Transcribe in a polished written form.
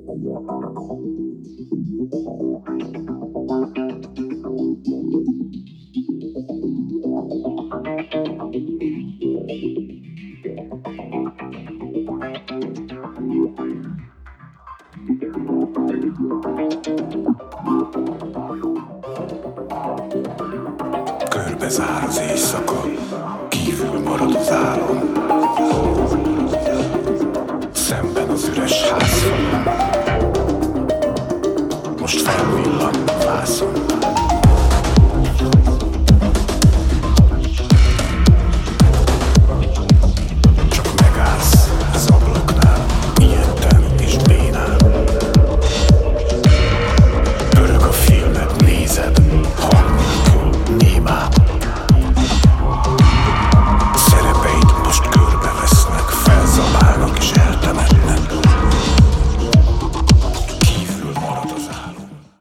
Körbezár az éjszaka, kívül marad az álom. Szemben az üres házfalon